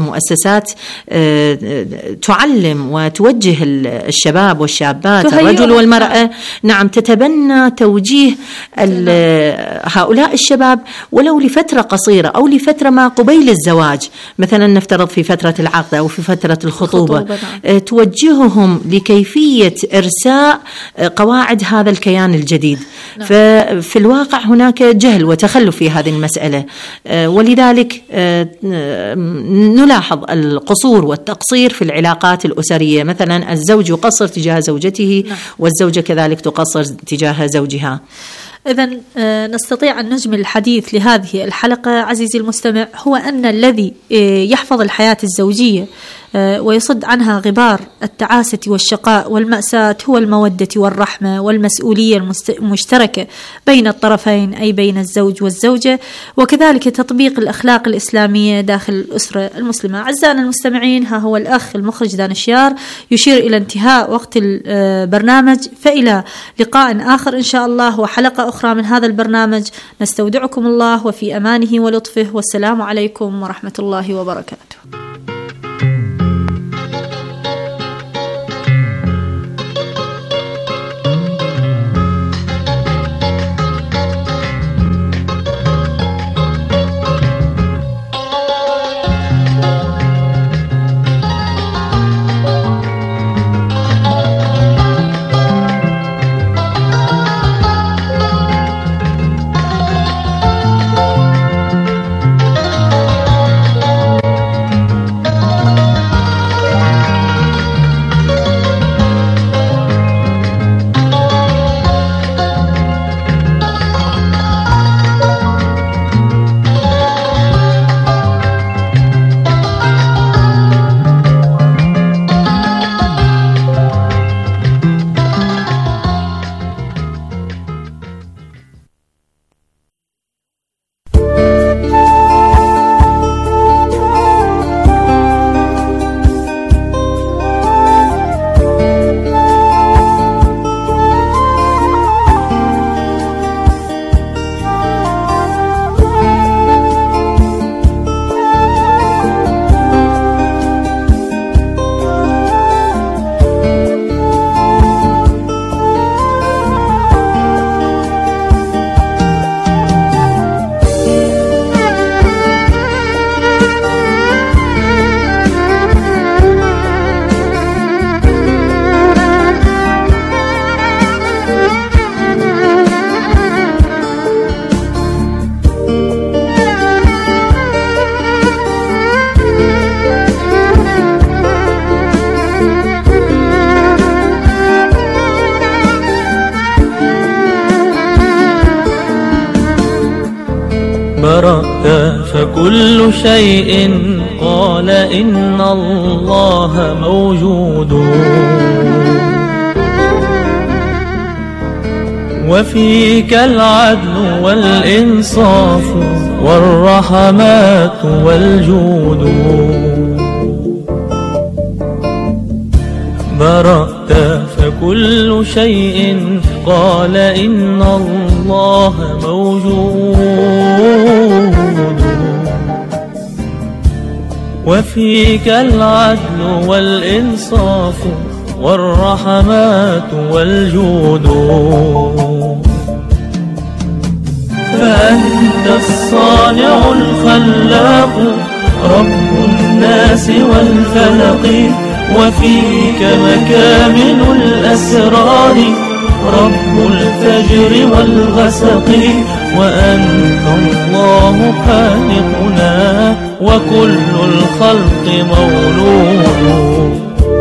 مؤسسات تعلم وتوجه الشباب والشابات الرجل والمرأة نعم تتبنى توجيه هؤلاء الشباب ولو لفترة قصيرة أو لفترة ما قبيل الزواج، مثلا نفترض في فترة العقد أو في فترة الخطوبة توجههم لكيفية إرساء قواعد هذا الكيان الجديد. ففي الواقع هناك جهل وتخلف في هذه المسألة، ولذلك نلاحظ القصور والتقصير في العلاقات الأسرية، مثلا الزوج يقصر تجاه زوجته والزوجة كذلك تقصر تجاه زوجها. إذن نستطيع أن نجمل الحديث لهذه الحلقة عزيزي المستمع هو أن الذي يحفظ الحياة الزوجية ويصد عنها غبار التعاسة والشقاء والمأساة هو المودة والرحمة والمسؤولية المشتركة بين الطرفين، أي بين الزوج والزوجة، وكذلك تطبيق الأخلاق الإسلامية داخل الأسرة المسلمة. أعزائنا المستمعين، ها هو الأخ المخرج دانشيار يشير إلى انتهاء وقت البرنامج، فإلى لقاء آخر إن شاء الله وحلقة أخرى من هذا البرنامج. نستودعكم الله وفي أمانه ولطفه، والسلام عليكم ورحمة الله وبركاته. فكل شيء قال إن الله موجود، وفيك العدل والإنصاف والرحمات والجود. برأت فكل شيء قال إن الله موجود، وفيك العدل والإنصاف والرحمات والجود. فأنت الصانع الخلاق رب الناس والفلق، وفيك مكامن الأسرار رب الفجر والغسق. وأنت الله خالقنا وكل الخلق مولود.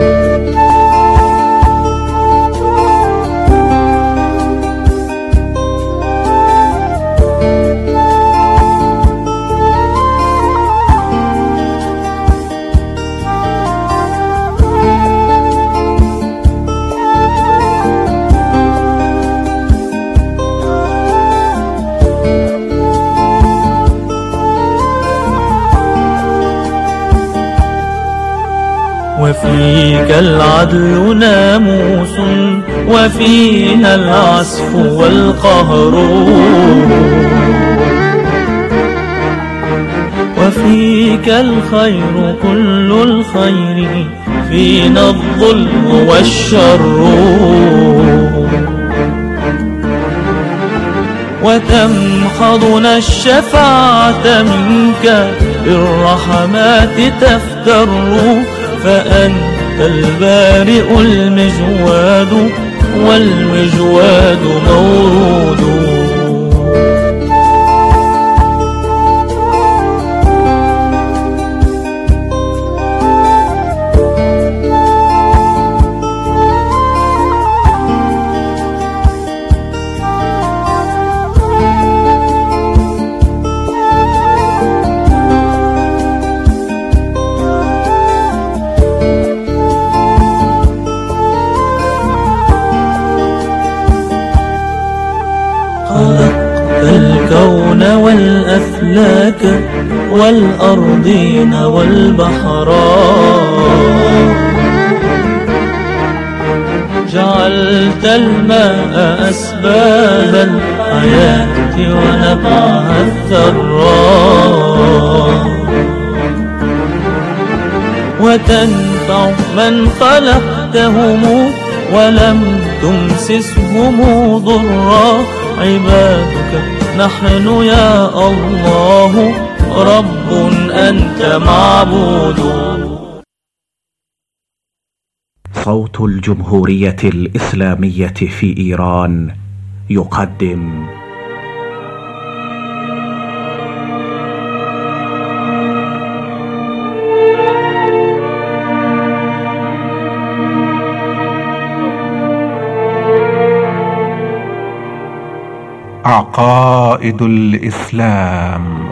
وفيك العدل ناموس، وفيها العسف والقهر، وفيك الخير كل الخير، فينا الظلم والشر. وتمحضنا الشفاعة منك بالرحمات تفتر، فأنت البارئ المجواد والمجواد مورود. الكون والأفلاك والأرضين والبحرات، جعلت الماء أسباب الحياة ونبعها الثراء، وتنفع من خلقتهم ولم تمسسهم ضرا. عبادك نحن يا الله، رب أنت معبود. صوت الجمهورية الإسلامية في إيران يقدم عقائد الإسلام.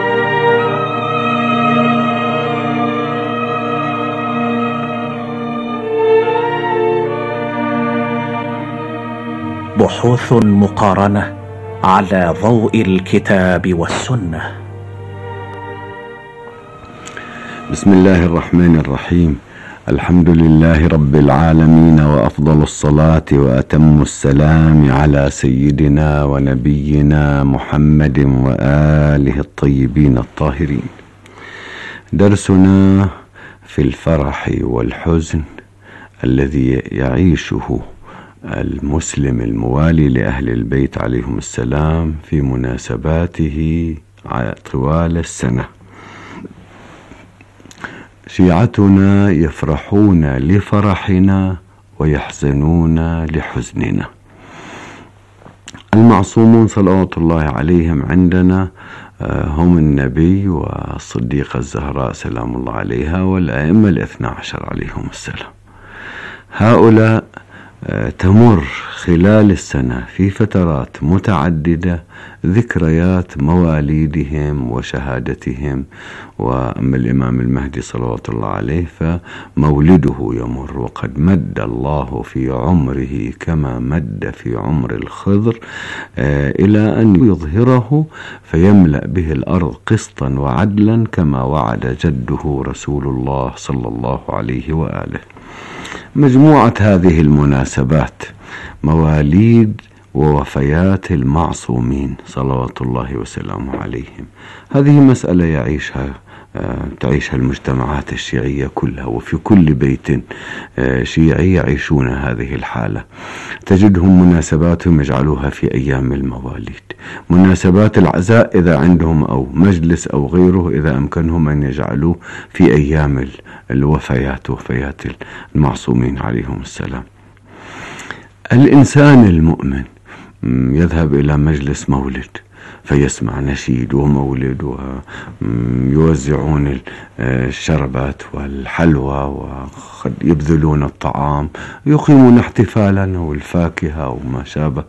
بحوث مقارنة على ضوء الكتاب والسنة. بسم الله الرحمن الرحيم. الحمد لله رب العالمين، وأفضل الصلاة وأتم السلام على سيدنا ونبينا محمد وآله الطيبين الطاهرين. درسنا في الفرح والحزن الذي يعيشه المسلم الموالي لأهل البيت عليهم السلام في مناسباته طوال السنة. شيعتنا يفرحون لفرحنا ويحزنون لحزننا. المعصومون صلوات الله عليهم عندنا هم النبي والصديقة الزهراء سلام الله عليها والأئمة 12 عليهم السلام. هؤلاء تمر خلال السنة في فترات متعددة ذكريات مواليدهم وشهادتهم. وأما الإمام المهدي صلوات الله عليه فمولده يمر، وقد مد الله في عمره كما مد في عمر الخضر إلى أن يظهره فيملأ به الأرض قسطا وعدلا كما وعد جده رسول الله صلى الله عليه وآله. مجموعة هذه المناسبات مواليد ووفيات المعصومين صلوات الله وسلامه عليهم، هذه مسألة تعيشها المجتمعات الشيعية كلها، وفي كل بيت شيعي يعيشون هذه الحالة. تجدهم مناسباتهم يجعلوها في أيام المواليد، مناسبات العزاء إذا عندهم أو مجلس أو غيره إذا أمكنهم أن يجعلوه في أيام الوفيات، وفيات المعصومين عليهم السلام. الإنسان المؤمن يذهب إلى مجلس مولد فيسمع نشيد ومولد، ويوزعون الشربات والحلوى وقد يبذلون الطعام، يقيمون احتفالا والفاكهة وما شابه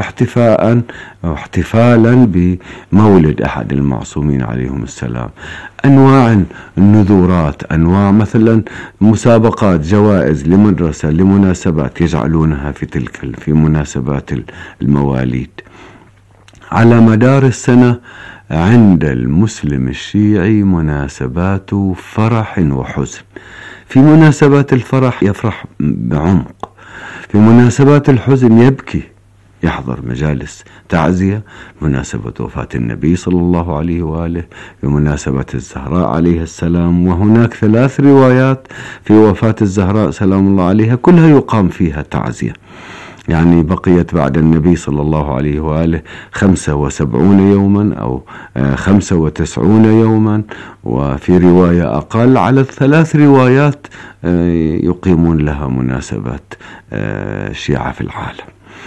احتفالا بمولد أحد المعصومين عليهم السلام. أنواع النذورات، أنواع مثلا مسابقات، جوائز لمدرسة لمناسبات يجعلونها في مناسبات المواليد. على مدار السنة عند المسلم الشيعي مناسبات فرح وحزن. في مناسبات الفرح يفرح بعمق، في مناسبات الحزن يبكي يحضر مجالس تعزية بمناسبة وفاة النبي صلى الله عليه وآله، بمناسبة الزهراء عليه السلام. وهناك 3 روايات في وفاة الزهراء سلام الله عليها كلها يقام فيها تعزية، يعني بقيت بعد النبي صلى الله عليه وآله 75 يوما أو 95 يوما، وفي رواية أقل. على ال3 روايات يقيمون لها مناسبات شيعة في العالم.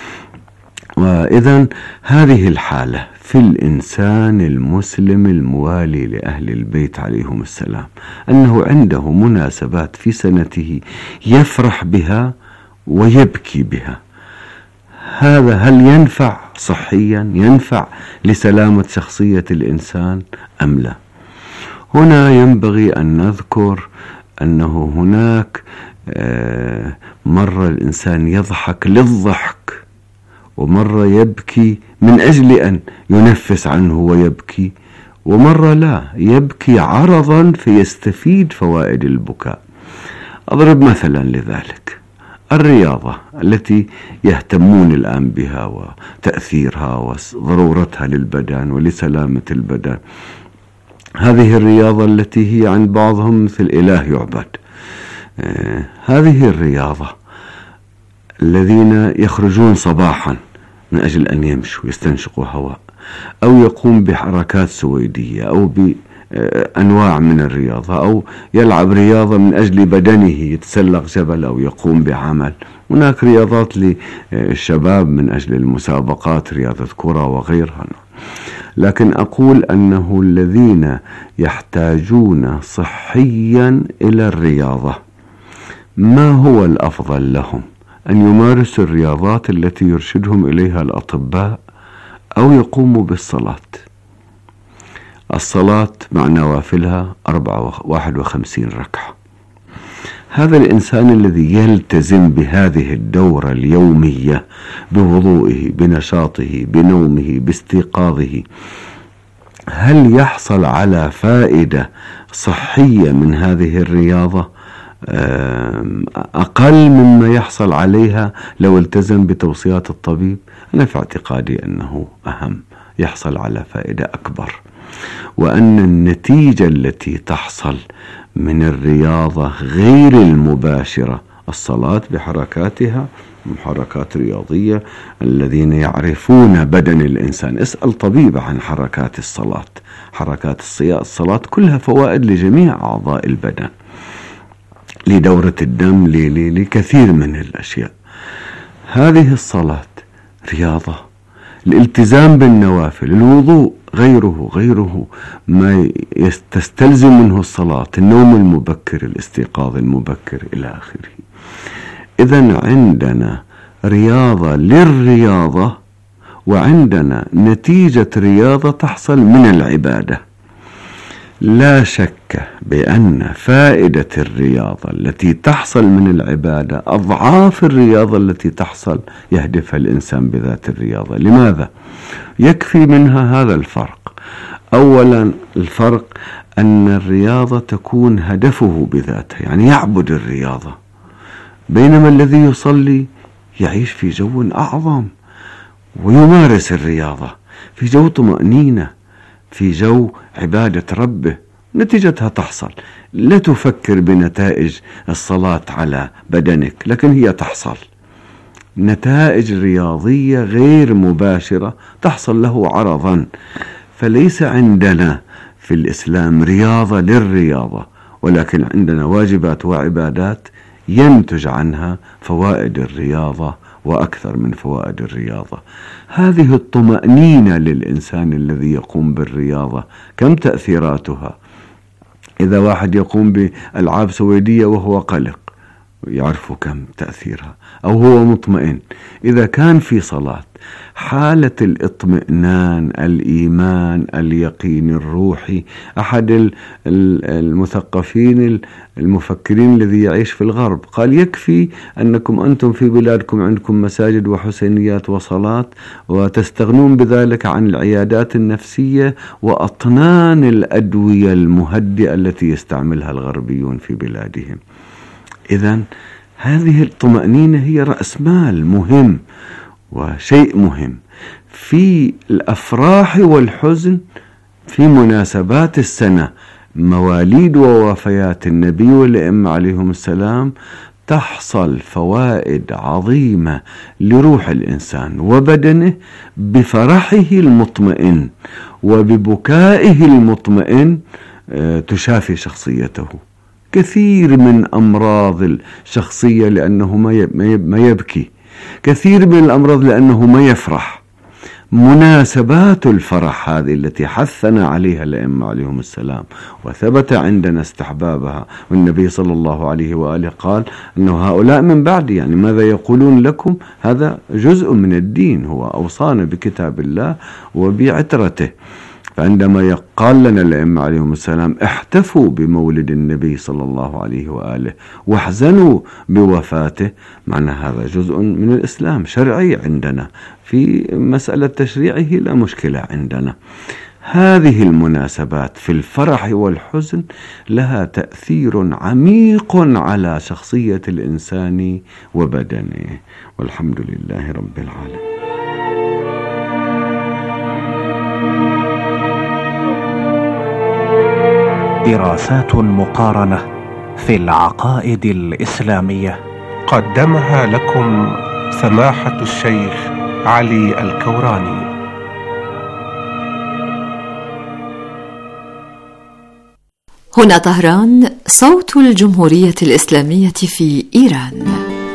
وإذن هذه الحالة في الإنسان المسلم الموالي لأهل البيت عليهم السلام، أنه عنده مناسبات في سنته يفرح بها ويبكي بها. هذا هل ينفع صحيا، ينفع لسلامة شخصية الإنسان أم لا؟ هنا ينبغي أن نذكر أنه هناك مرة الإنسان يضحك للضحك، ومرة يبكي من أجل أن ينفس عنه ويبكي، ومرة لا، يبكي عرضا فيستفيد فوائد البكاء. أضرب مثلا لذلك الرياضة التي يهتمون الآن بها وتأثيرها وضرورتها للبدن ولسلامة البدن. هذه الرياضة التي هي عند بعضهم مثل إله يعبد. هذه الرياضة الذين يخرجون صباحا من أجل أن يمشوا يستنشقوا هواء، أو يقوم بحركات سويدية، أو بأنواع من الرياضة، أو يلعب رياضة من أجل بدنه، يتسلق جبل أو يقوم بعمل. هناك رياضات للشباب من أجل المسابقات، رياضة كرة وغيرها. لكن أقول أنه الذين يحتاجون صحيا إلى الرياضة، ما هو الأفضل لهم؟ أن يمارسوا الرياضات التي يرشدهم إليها الأطباء، أو يقوموا بالصلاة. الصلاة مع نوافلها 51 ركعة. هذا الإنسان الذي يلتزم بهذه الدورة اليومية بوضوئه، بنشاطه، بنومه، باستيقاظه، هل يحصل على فائدة صحية من هذه الرياضة أقل مما يحصل عليها لو التزم بتوصيات الطبيب؟ أنا في اعتقادي أنه أهم، يحصل على فائدة أكبر، وأن النتيجة التي تحصل من الرياضة غير المباشرة، الصلاة بحركاتها حركات رياضية، الذين يعرفون بدن الإنسان، اسأل طبيب عن حركات الصلاة، حركات الصلاة كلها فوائد لجميع أعضاء البدن، لدورة الدم، لكثير من الأشياء. هذه الصلاة رياضة، الالتزام بالنوافل، الوضوء، غيره ما تستلزم منه الصلاة، النوم المبكر، الاستيقاظ المبكر إلى آخره. إذن عندنا رياضة للرياضة، وعندنا نتيجة رياضة تحصل من العبادة. لا شك بأن فائدة الرياضة التي تحصل من العبادة أضعاف الرياضة التي تحصل يهدفها الإنسان بذات الرياضة. لماذا؟ يكفي منها هذا الفرق. أولا الفرق أن الرياضة تكون هدفه بذاتها، يعني يعبد الرياضة، بينما الذي يصلي يعيش في جو أعظم ويمارس الرياضة في جو طمأنينة، في جو عبادة ربه، نتيجتها تحصل. لا تفكر بنتائج الصلاة على بدنك، لكن هي تحصل نتائج رياضية غير مباشرة تحصل له عرضا. فليس عندنا في الإسلام رياضة للرياضة، ولكن عندنا واجبات وعبادات ينتج عنها فوائد الرياضة وأكثر من فوائد الرياضة. هذه الطمأنينة للإنسان الذي يقوم بالرياضة كم تأثيراتها؟ إذا واحد يقوم بألعاب سويدية وهو قلق، يعرف كم تأثيرها، أو هو مطمئن. إذا كان في صلاة، حالة الاطمئنان، الإيمان، اليقين الروحي. أحد المثقفين المفكرين الذي يعيش في الغرب قال: يكفي أنكم أنتم في بلادكم عندكم مساجد وحسينيات وصلاة، وتستغنون بذلك عن العيادات النفسية وأطنان الأدوية المهدئة التي يستعملها الغربيون في بلادهم. إذن هذه الطمأنينة هي رأس مال مهم، وشيء مهم في الأفراح والحزن في مناسبات السنة، مواليد ووفيات النبي والأئمة عليهم السلام، تحصل فوائد عظيمة لروح الإنسان وبدنه بفرحه المطمئن وببكائه المطمئن، تشافي شخصيته. كثير من أمراض الشخصية لأنه ما يبكي، كثير من الأمراض لأنه ما يفرح. مناسبات الفرح هذه التي حثنا عليها الأئمة عليهم السلام وثبت عندنا استحبابها، والنبي صلى الله عليه وآله قال أنه هؤلاء من بعد، يعني ماذا يقولون لكم، هذا جزء من الدين، هو أوصانا بكتاب الله وبعترته. فعندما قال لنا الأئمة عليهم السلام احتفوا بمولد النبي صلى الله عليه وآله واحزنوا بوفاته، معنى هذا جزء من الإسلام شرعي عندنا، في مسألة تشريعه لا مشكلة عندنا. هذه المناسبات في الفرح والحزن لها تأثير عميق على شخصية الإنسان وبدنه، والحمد لله رب العالمين. دراسات مقارنة في العقائد الإسلامية قدمها لكم سماحة الشيخ علي الكوراني. هنا طهران، صوت الجمهورية الإسلامية في إيران.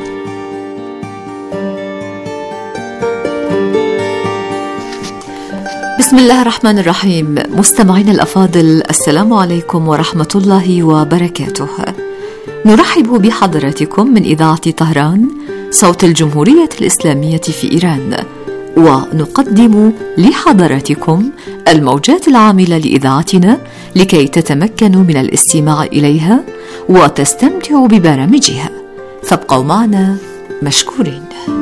بسم الله الرحمن الرحيم. مستمعين الأفاضل، السلام عليكم ورحمة الله وبركاته. نرحب بحضراتكم من إذاعة طهران، صوت الجمهورية الإسلامية في إيران، ونقدم لحضراتكم الموجات العاملة لإذاعتنا لكي تتمكنوا من الاستماع إليها وتستمتعوا ببرامجها، فابقوا معنا مشكورين.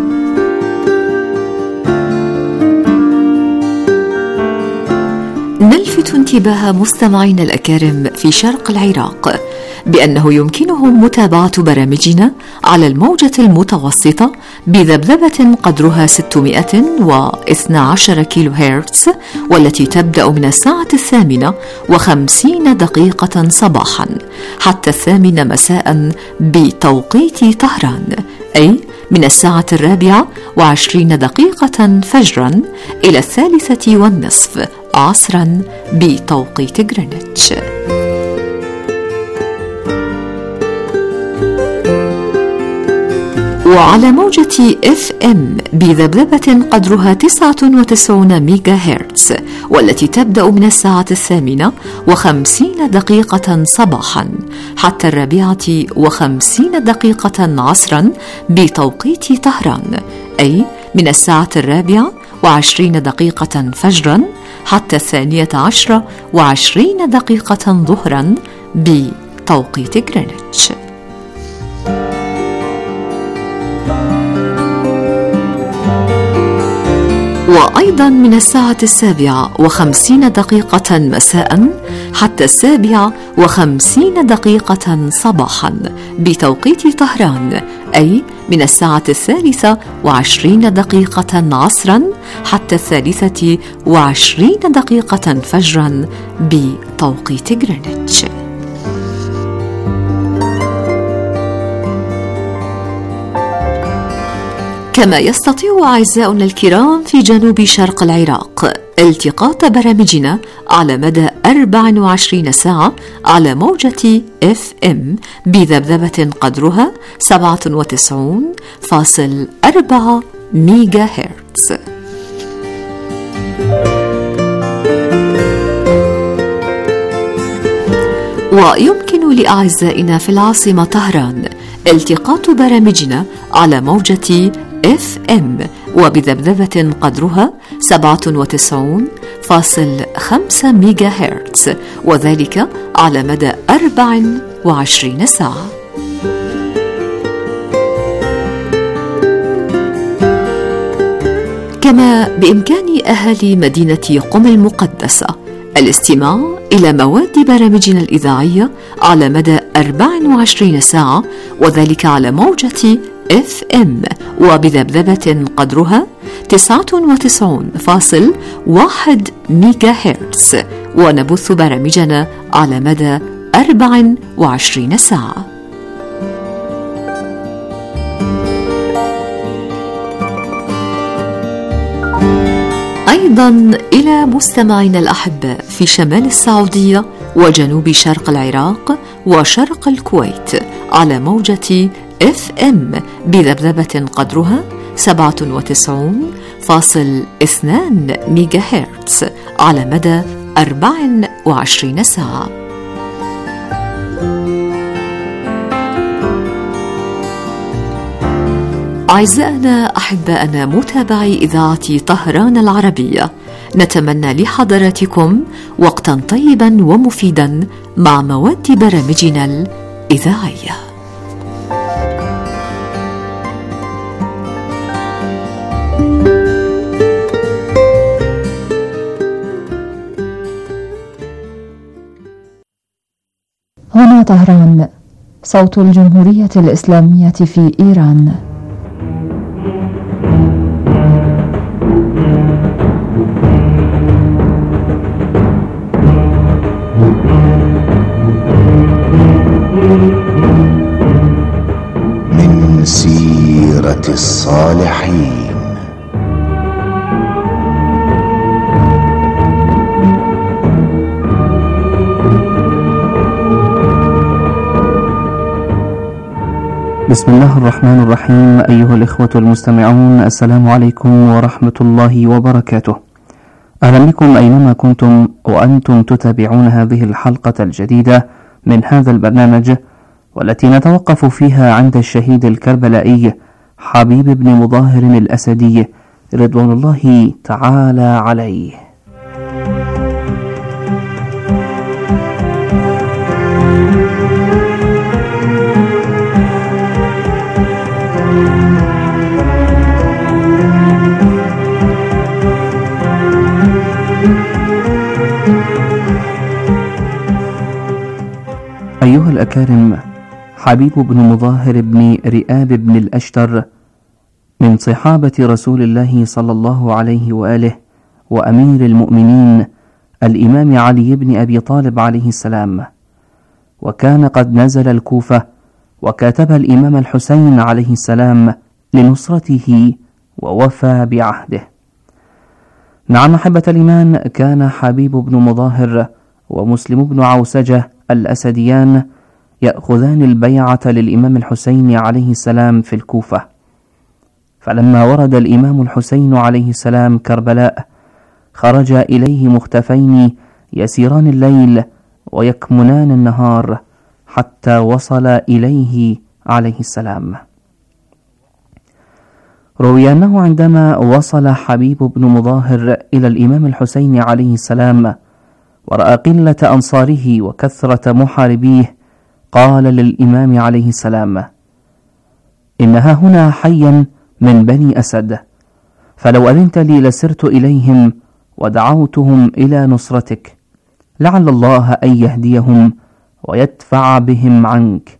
نلفت انتباه مستمعين الأكارم في شرق العراق بأنه يمكنهم متابعة برامجنا على الموجة المتوسطة بذبذبة قدرها 612 كيلو هرتز، والتي تبدأ من الساعة 8:50 صباحا حتى 8 مساء بتوقيت طهران، أي من الساعة 4:20 فجرا إلى 3:30 عصرا بتوقيت غرينتش. وعلى موجة FM بذبذبة قدرها 99 ميجا هرتز، والتي تبدأ من الساعة 8:50 صباحا حتى 4:50 عصرا بتوقيت طهران، أي من الساعة 4:20 فجرا حتى 12:20 ظهرا بتوقيت غرينتش. وأيضا من الساعة 7:50 مساء حتى 7:50 صباحا بتوقيت طهران، أي من الساعة 3:20 عصرا حتى 3:20 فجرا بتوقيت غرينتش. كما يستطيع أعزاؤنا الكرام في جنوب شرق العراق التقاط برامجنا على مدى 24 ساعة على موجة FM بذبذبة قدرها 97.4 ميجا هرتز. ويمكن لأعزائنا في العاصمة طهران التقاط برامجنا على موجة FM وبذبذبة قدرها 97.5 ميجا هرتز، وذلك على مدى 24 ساعة. كما بإمكان أهالي مدينة قم المقدسة الاستماع إلى مواد برامجنا الإذاعية على مدى 24 ساعة، وذلك على موجة FM، وبذبذبة قدرها 99.1 ميجا هرتز، ونبث برامجنا على مدى 24 ساعة. أيضا إلى مستمعينا الأحباء في شمال السعودية وجنوب شرق العراق وشرق الكويت على موجة FM بذبذبة قدرها 97.2 ميجا هرتز على مدى 24 ساعة. أعزائنا أحبائنا متابعي إذاعة طهران العربية، نتمنى لحضراتكم وقتا طيبا ومفيدا مع مواد برامجنا الإذاعية. هنا طهران، صوت الجمهورية الإسلامية في إيران. من سيرة الصالحين. بسم الله الرحمن الرحيم. أيها الإخوة المستمعون، السلام عليكم ورحمة الله وبركاته. أهلا بكم أينما كنتم وأنتم تتابعون هذه الحلقة الجديدة من هذا البرنامج، والتي نتوقف فيها عند الشهيد الكربلائي حبيب بن مظاهر الأسدي رضوان الله تعالى عليه. أيها الأكارم، حبيب بن مظاهر بن رئاب بن الأشتر من صحابة رسول الله صلى الله عليه وآله وأمير المؤمنين الإمام علي بن أبي طالب عليه السلام، وكان قد نزل الكوفة وكاتب الإمام الحسين عليه السلام لنصرته ووفى بعهده. نعم أحبة الإيمان، كان حبيب بن مظاهر ومسلم بن عوسجة الأسديان يأخذان البيعة للإمام الحسين عليه السلام في الكوفة، فلما ورد الإمام الحسين عليه السلام كربلاء خرج إليه مختفين يسيران الليل ويكمنان النهار حتى وصل إليه عليه السلام. روي أنه عندما وصل حبيب بن مظاهر إلى الإمام الحسين عليه السلام ورأى قلة أنصاره وكثرة محاربيه، قال للإمام عليه السلام: إنها هنا حيا من بني أسد، فلو أذنت لي لسرت إليهم ودعوتهم إلى نصرتك، لعل الله أن يهديهم ويدفع بهم عنك.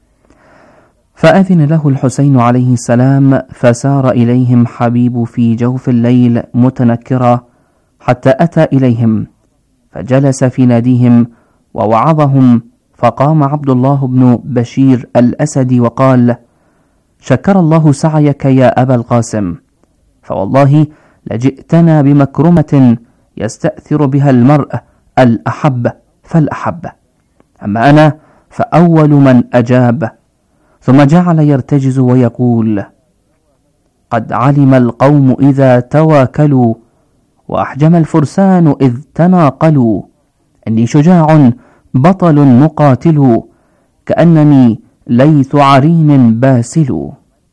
فأذن له الحسين عليه السلام، فسار إليهم حبيب في جوف الليل متنكرا حتى أتى إليهم، فجلس في ناديهم ووعظهم، فقام عبد الله بن بشير الأسدي وقال: شكر الله سعيك يا أبا القاسم، فوالله لجئتنا بمكرمة يستأثر بها المرء الأحب فالأحب، أما أنا فأول من أجاب. ثم جعل يرتجز ويقول: قد علم القوم إذا تواكلوا، وأحجم الفرسان إذ تناقلوا، إني شجاع بطل مقاتل، كأنني ليث عرين باسل.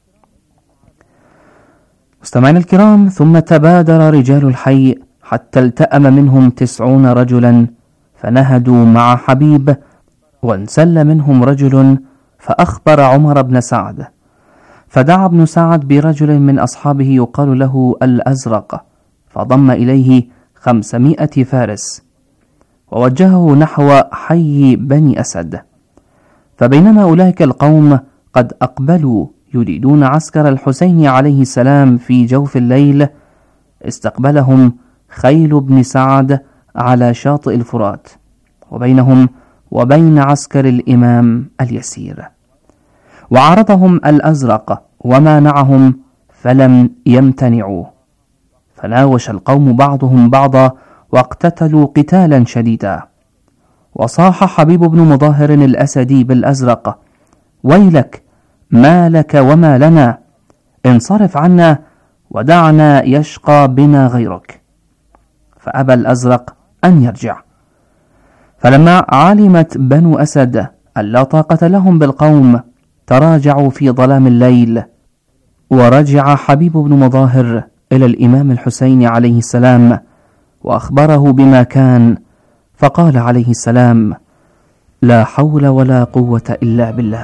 مستمعينا الكرام، ثم تبادر رجال الحي حتى التأم منهم 90 رجلا، فنهدوا مع حبيب، وانسل منهم رجل فأخبر عمر بن سعد، فدعا ابن سعد برجل من أصحابه يقال له الأزرق، فضم إليه 500 فارس ووجهه نحو حي بني أسد. فبينما أولئك القوم قد أقبلوا يريدون عسكر الحسين عليه السلام في جوف الليل، استقبلهم خيل بن سعد على شاطئ الفرات، وبينهم وبين عسكر الإمام اليسير، وعرضهم الأزرق ومانعهم فلم يمتنعوا، فناوش القوم بعضهم بعضا واقتتلوا قتالا شديدا. وصاح حبيب بن مظاهر الأسدي بالأزرق: ويلك، ما لك وما لنا، انصرف عنا ودعنا يشقى بنا غيرك. فأبى الأزرق أن يرجع. فلما علمت بنو أسد أن لا طاقة لهم بالقوم تراجعوا في ظلام الليل، ورجع حبيب بن مظاهر إلى الإمام الحسين عليه السلام وأخبره بما كان، فقال عليه السلام: لا حول ولا قوة إلا بالله.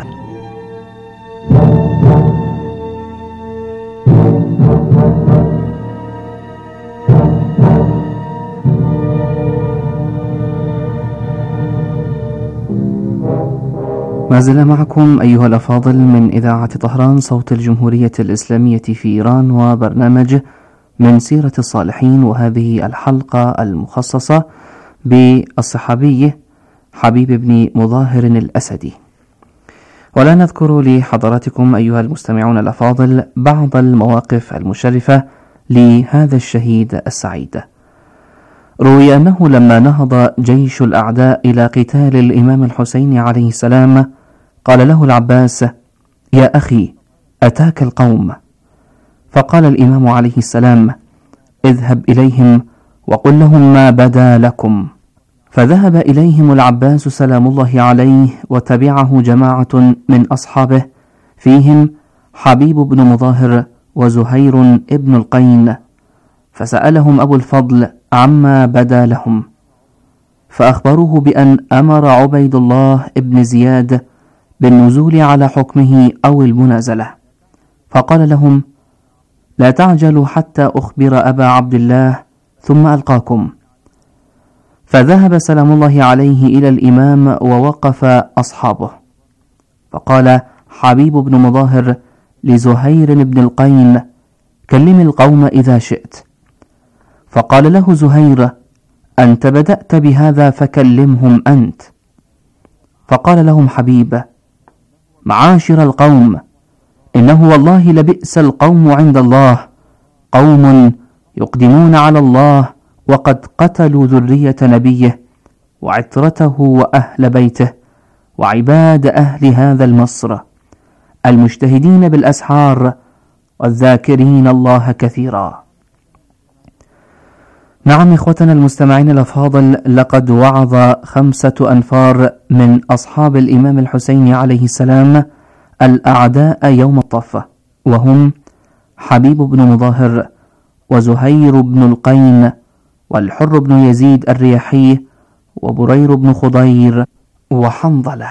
ما زلنا معكم أيها الأفاضل من إذاعة طهران صوت الجمهورية الإسلامية في إيران، وبرنامج من سيرة الصالحين، وهذه الحلقة المخصصة بالصحابي حبيب بن مظاهر الأسدي. ولا نذكر لحضراتكم أيها المستمعون الأفاضل بعض المواقف المشرفة لهذا الشهيد السعيد. روي أنه لما نهض جيش الأعداء إلى قتال الإمام الحسين عليه السلام قال له العباس: يا أخي، أتاك القوم. فقال الإمام عليه السلام: اذهب إليهم وقل لهم ما بدا لكم. فذهب إليهم العباس سلام الله عليه، وتبعه جماعة من أصحابه فيهم حبيب بن مظاهر وزهير ابن القين، فسألهم أبو الفضل عما بدا لهم، فأخبروه بأن أمر عبيد الله ابن زياد بالنزول على حكمه أو المنازلة، فقال لهم: لا تعجلوا حتى أخبر أبا عبد الله ثم ألقاكم. فذهب سلام الله عليه إلى الإمام ووقف أصحابه، فقال حبيب بن مظاهر لزهير بن القين: كلم القوم إذا شئت. فقال له زهير: أنت بدأت بهذا فكلمهم أنت. فقال لهم حبيب: معاشر القوم، إنه والله لبئس القوم عند الله، قوم يقدمون على الله وقد قتلوا ذرية نبيه وعترته وأهل بيته وعباد أهل هذا المصر، المجتهدين بالأسحار والذاكرين الله كثيرا. نعم إخوتنا المستمعين الأفاضل، لقد وعظ 5 أنفار من أصحاب الإمام الحسين عليه السلام الأعداء يوم الطفة، وهم حبيب بن مظاهر وزهير بن القين والحر بن يزيد الرياحي وبرير بن خضير وحنظلة.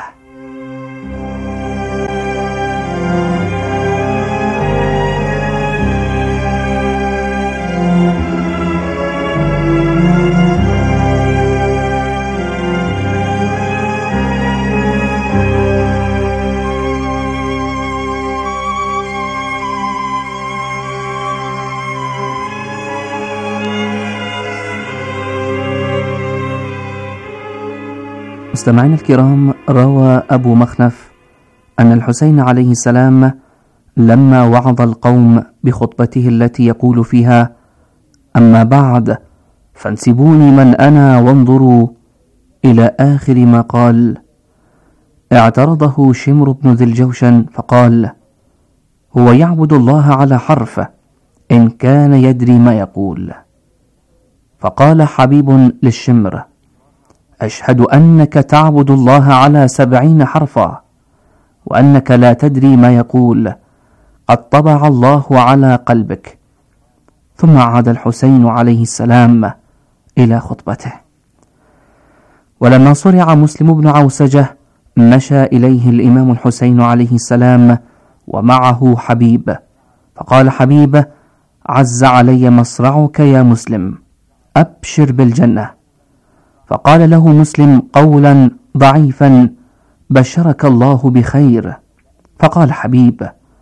مستمعين الكرام، روى أبو مخنف أن الحسين عليه السلام لما وعظ القوم بخطبته التي يقول فيها: أما بعد فانسبوني من أنا وانظروا، إلى آخر ما قال، اعترضه شمر بن ذي الجوشن فقال: هو يعبد الله على حرف إن كان يدري ما يقول. فقال حبيب للشمر: أشهد أنك تعبد الله على 70 حرفا، وأنك لا تدري ما يقول، قد طبع الله على قلبك. ثم عاد الحسين عليه السلام إلى خطبته. ولما صرع مسلم بن عوسجة مشى إليه الإمام الحسين عليه السلام ومعه حبيب، فقال حبيب: عز علي مصرعك يا مسلم، أبشر بالجنة. فقال له مسلم قولا ضعيفا: بشرك الله بخير. فقال حبيب: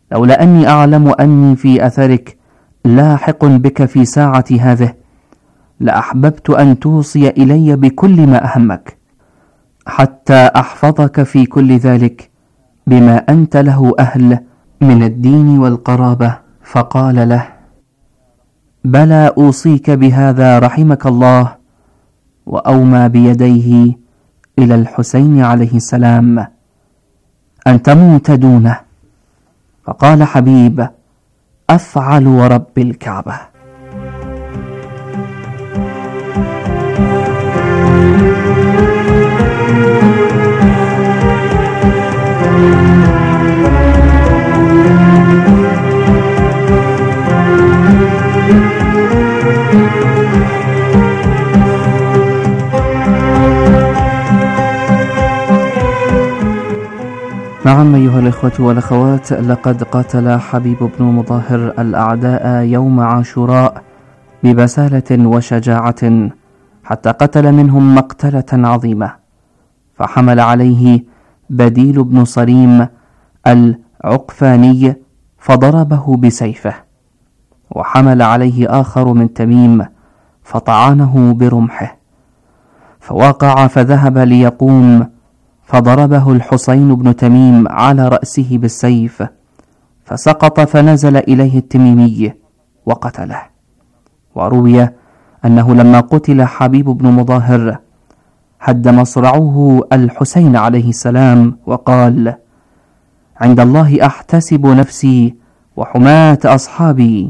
لولا أني أعلم أني في أثرك لاحق بك في ساعة هذه لأحببت أن توصي إلي بكل ما أهمك، حتى أحفظك في كل ذلك بما أنت له أهل من الدين والقرابة. فقال له: بلى أوصيك بهذا رحمك الله. وأومى بيديه إلى الحسين عليه السلام أن تموت دونه. فقال حبيب: أفعل ورب الكعبة. نعم أيها الإخوة والأخوات، لقد قاتل حبيب بن مظاهر الأعداء يوم عاشوراء ببسالة وشجاعة، حتى قتل منهم مقتلة عظيمة. فحمل عليه بديل بن صريم العقفاني فضربه بسيفه، وحمل عليه آخر من تميم فطعنه برمحه، فوقع فذهب ليقوم فضربه الحسين بن تميم على رأسه بالسيف، فسقط فنزل إليه التميمي وقتله. وروي أنه لما قتل حبيب بن مظاهر هد مصرعه الحسين عليه السلام وقال: عند الله أحتسب نفسي وحماة أصحابي.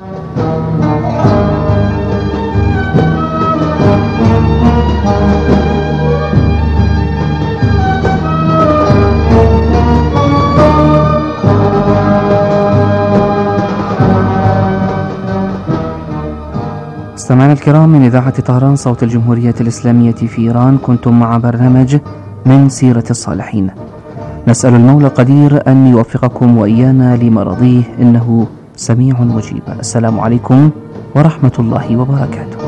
مستمعينا الكرام، من إذاعة طهران صوت الجمهورية الإسلامية في إيران، كنتم مع برنامج من سيرة الصالحين. نسأل المولى القدير أن يوفقكم وإيانا لمرضيه، إنه سميع مجيب. السلام عليكم ورحمة الله وبركاته.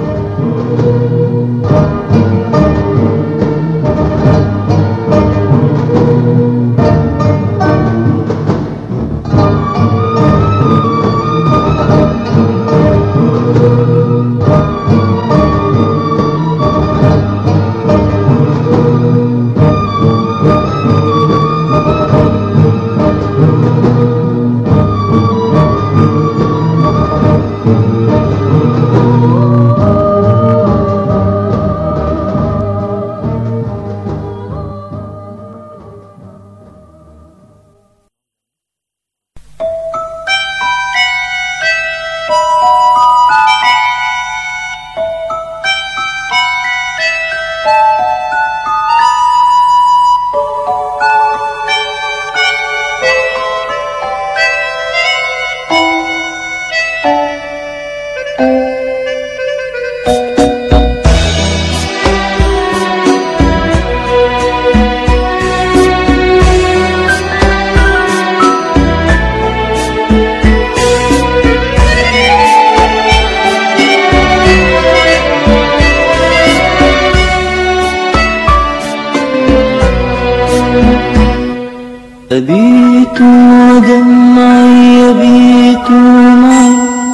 أبيت ودمعي يبيت معي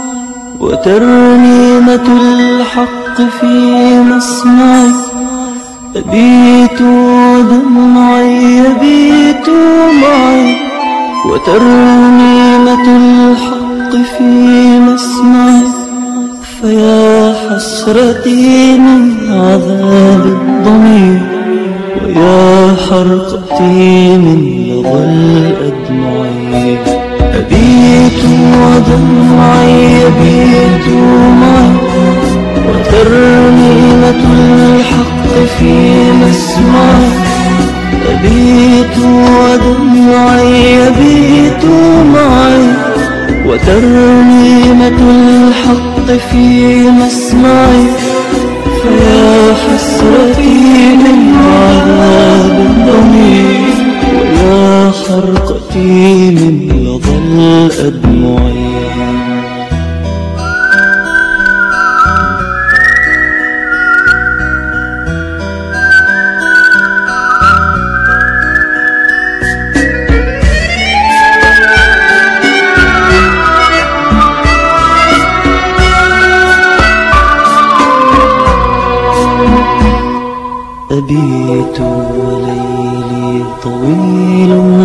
وترنيمة الحق في مسمعي. أبيت ودمعي يبيت معي وترنيمة الحق في مسمعي. فيا حسرتي من عذاب الضمير ويا حرقتي من لظى الأدمع. أبيت ودمعي يبيت معي وترنيمة الحق في مسمعي. أبيت ودمعي يبيت معي وترنيمة الحق في مسمعي. فيا حسرتي من عذاب الضمير ويا حرقتي من لظى الأدمع.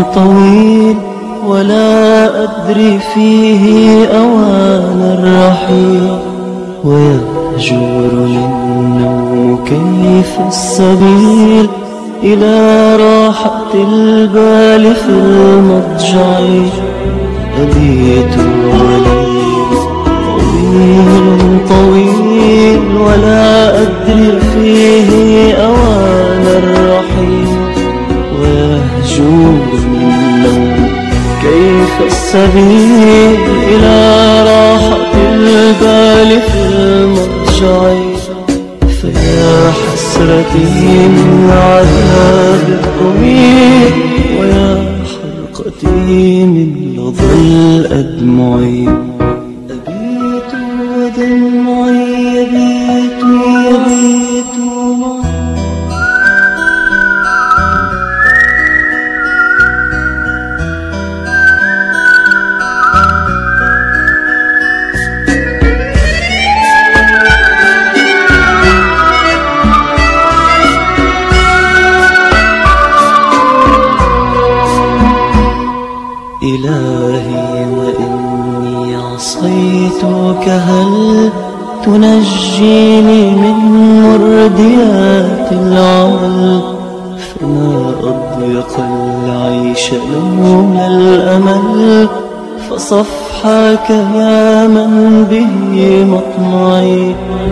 طويل ولا أدري فيه أوان الرحيل، ويهجرني النوم كيف السبيل إلى راحة البال في المضجع. أبيت وليل طويل ولا أدري فيه أوان الرحيل، ويهجرني النوم كيف السبيل إلى راحة البال في المضجع. فيا حسرتي من عذاب الضمير، ويا حرقتي من لظى الأدمع. أبيت ودمعي يبيت يبيت معي. إلهي وإني عصيتك هل تنجيني من مرديات العمل؟ فما أضيق العيش لولا الأمل، فصفحك يا من به مطمعي.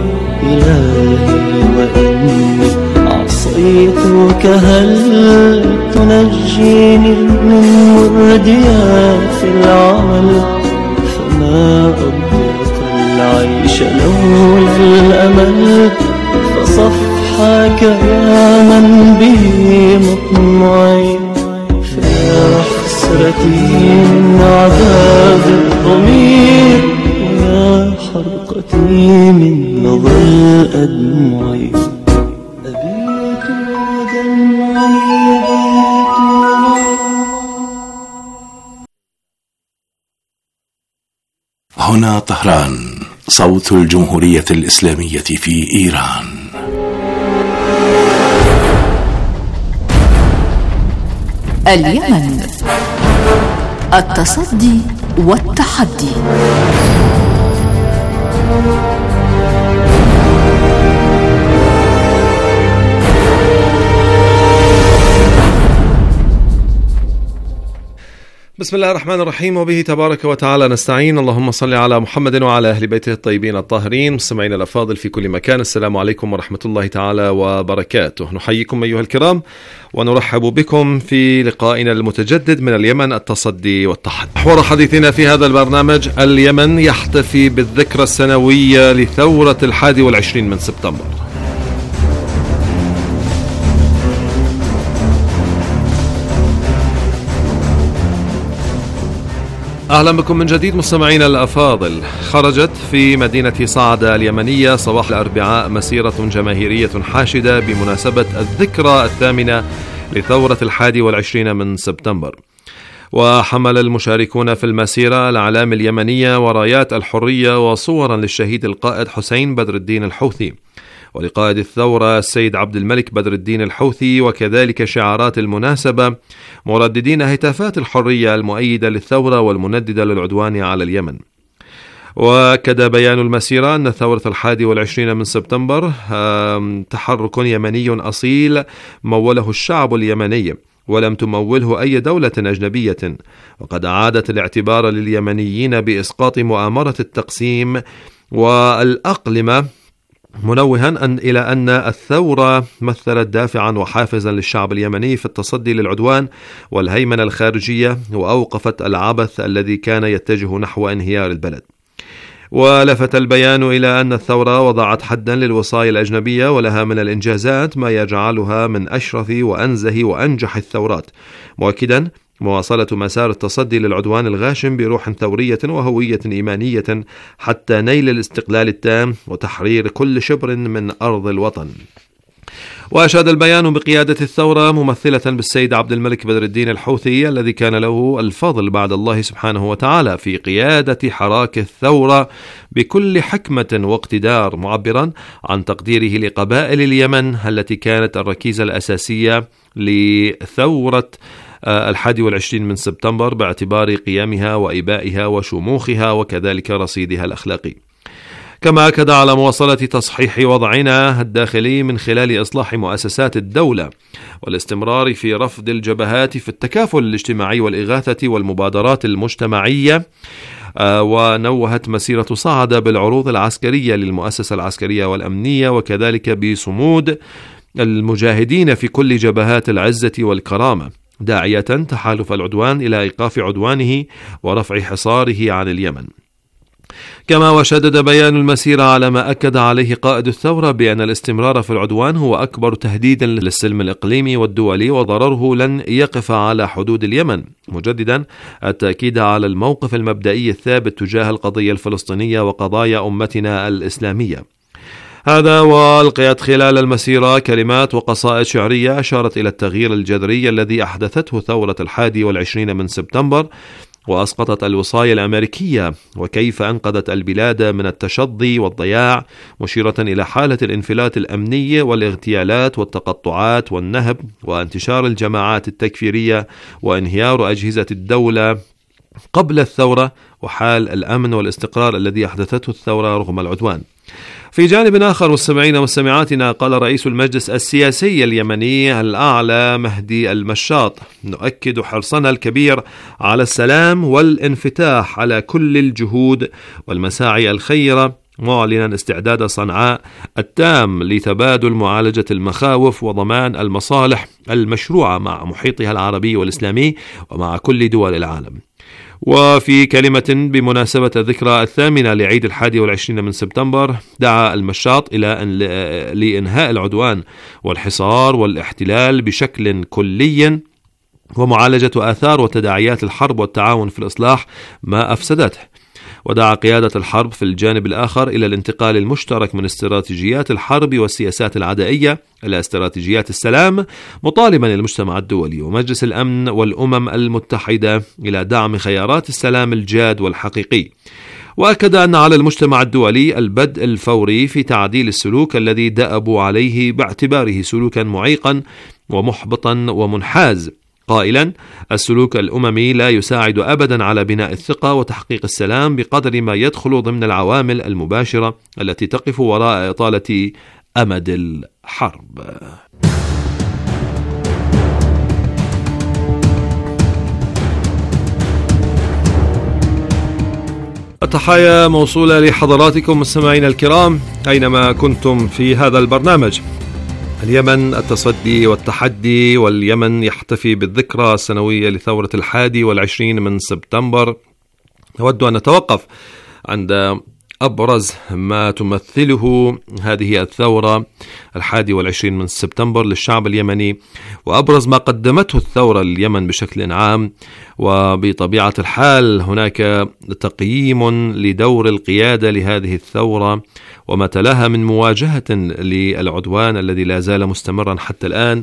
إلهي وإني عصيتك هل تنجيني من مرديات العمل؟ فما أضيق العيش لولا الأمل، فصفحك يا من به مطمعي. فيا حسرتي من عذاب الضمير، ويا حرقتي من لظى الأدمع. هنا طهران، صوت الجمهورية الإسلامية في إيران. اليمن، التصدي والتحدي. بسم الله الرحمن الرحيم، وبه تبارك وتعالى نستعين. اللهم صل على محمد وعلى أهل بيته الطيبين الطاهرين. مستمعينا الأفاضل في كل مكان، السلام عليكم ورحمة الله تعالى وبركاته. نحييكم أيها الكرام ونرحب بكم في لقائنا المتجدد من اليمن، التصدي والتحدي. محور حديثنا في هذا البرنامج: اليمن يحتفي بالذكرى السنوية لثورة 21 من سبتمبر. أهلا بكم من جديد مستمعينا الأفاضل. خرجت في مدينة صعدة اليمنية صباح الأربعاء مسيرة جماهيرية حاشدة بمناسبة الذكرى الثامنة لثورة 21 من سبتمبر، وحمل المشاركون في المسيرة الأعلام اليمنية ورايات الحرية وصورا للشهيد القائد حسين بدر الدين الحوثي ولقائد الثورة السيد عبد الملك بدر الدين الحوثي، وكذلك شعارات المناسبة، مرددين هتافات الحرية المؤيدة للثورة والمنددة للعدوان على اليمن. وأكد بيان المسيرة أن ثورة 21 من سبتمبر تحرك يمني أصيل موله الشعب اليمني، ولم تموله أي دولة أجنبية، وقد أعادت الاعتبار لليمنيين بإسقاط مؤامرة التقسيم والأقلمة، منوها إلى أن الثورة مثلت دافعا وحافزا للشعب اليمني في التصدي للعدوان والهيمنة الخارجية، وأوقفت العبث الذي كان يتجه نحو انهيار البلد. ولفت البيان إلى أن الثورة وضعت حدا للوصايا الأجنبية، ولها من الإنجازات ما يجعلها من أشرف وأنزه وأنجح الثورات، مؤكدا مواصلة مسار التصدي للعدوان الغاشم بروح ثورية وهوية إيمانية حتى نيل الاستقلال التام وتحرير كل شبر من أرض الوطن. وأشاد البيان بقيادة الثورة ممثلة بالسيد عبد الملك بدر الدين الحوثي الذي كان له الفضل بعد الله سبحانه وتعالى في قيادة حراك الثورة بكل حكمة واقتدار، معبرا عن تقديره لقبائل اليمن التي كانت الركيزة الأساسية لثورة 21 من سبتمبر باعتبار قيمها وإبائها وشموخها وكذلك رصيدها الأخلاقي. كما أكد على مواصلة تصحيح وضعنا الداخلي من خلال إصلاح مؤسسات الدولة والاستمرار في رفض الجبهات في التكافل الاجتماعي والإغاثة والمبادرات المجتمعية. ونوهت مسيرة صعد بالعروض العسكرية للمؤسسة العسكرية والأمنية وكذلك بصمود المجاهدين في كل جبهات العزة والكرامة، داعية تحالف العدوان إلى إيقاف عدوانه ورفع حصاره عن اليمن. كما وشدد بيان المسيرة على ما أكد عليه قائد الثورة بأن الاستمرار في العدوان هو أكبر تهديد للسلم الإقليمي والدولي وضرره لن يقف على حدود اليمن، مجددا التأكيد على الموقف المبدئي الثابت تجاه القضية الفلسطينية وقضايا أمتنا الإسلامية. هذا والقيت خلال المسيرة كلمات وقصائد شعرية أشارت إلى التغيير الجذري الذي أحدثته ثورة 21 من سبتمبر وأسقطت الوصاية الأمريكية وكيف أنقذت البلاد من التشظي والضياع، مشيرة إلى حالة الانفلات الأمني والاغتيالات والتقطعات والنهب وانتشار الجماعات التكفيرية وانهيار أجهزة الدولة قبل الثورة وحال الأمن والاستقرار الذي أحدثته الثورة رغم العدوان. في جانب آخر مستمعين ومستمعاتنا، قال رئيس المجلس السياسي اليمني الأعلى مهدي المشاط: نؤكد حرصنا الكبير على السلام والانفتاح على كل الجهود والمساعي الخيرة، معلنا استعداد صنعاء التام لتبادل معالجة المخاوف وضمان المصالح المشروعة مع محيطها العربي والإسلامي ومع كل دول العالم. وفي كلمة بمناسبة الذكرى 8 لعيد 21 من سبتمبر، دعا المشاط إلى لإنهاء العدوان والحصار والاحتلال بشكل كلي ومعالجة آثار وتداعيات الحرب والتعاون في الإصلاح ما أفسدته. ودعا قيادة الحرب في الجانب الآخر إلى الانتقال المشترك من استراتيجيات الحرب والسياسات العدائية إلى استراتيجيات السلام، مطالبا المجتمع الدولي ومجلس الأمن والأمم المتحدة إلى دعم خيارات السلام الجاد والحقيقي. وأكد أن على المجتمع الدولي البدء الفوري في تعديل السلوك الذي دأبوا عليه باعتباره سلوكا معيقا ومحبطا ومنحاز، قائلا: السلوك الأممي لا يساعد أبدا على بناء الثقة وتحقيق السلام بقدر ما يدخل ضمن العوامل المباشرة التي تقف وراء إطالة أمد الحرب. التحايا موصولة لحضراتكم مستمعينا الكرام أينما كنتم في هذا البرنامج. اليمن التصدي والتحدي، واليمن يحتفي بالذكرى السنوية لثورة 21 من سبتمبر. نود أن نتوقف عند أبرز ما تمثله هذه الثورة 21 من سبتمبر للشعب اليمني، وأبرز ما قدمته الثورة لليمن بشكل عام. وبطبيعة الحال هناك تقييم لدور القيادة لهذه الثورة وما تلاها من مواجهة للعدوان الذي لا زال مستمرا حتى الآن.